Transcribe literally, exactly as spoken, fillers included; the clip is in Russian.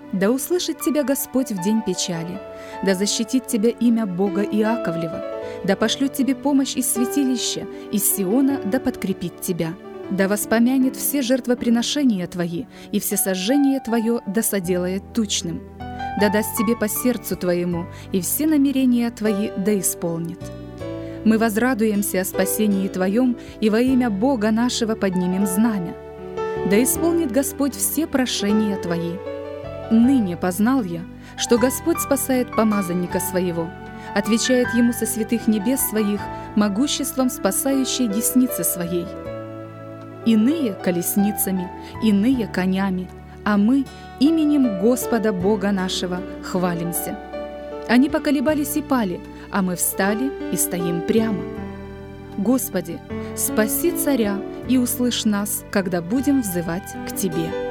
Да услышит тебя Господь в день печали, да защитит тебя имя Бога Иаковлева, да пошлет тебе помощь из святилища, из Сиона да подкрепит тебя, да воспомянет все жертвоприношения твои, и все сожжения твое да соделает тучным, да даст тебе по сердцу твоему, и все намерения твои да исполнит. Мы возрадуемся о спасении твоем, и во имя Бога нашего поднимем знамя. Да исполнит Господь все прошения твои. Ныне познал я, что Господь спасает помазанника своего, отвечает ему со святых небес своих могуществом спасающей десницы своей. Иные колесницами, иные конями, а мы именем Господа Бога нашего хвалимся. Они поколебались и пали, а мы встали и стоим прямо. Господи, спаси царя и услышь нас, когда будем взывать к Тебе.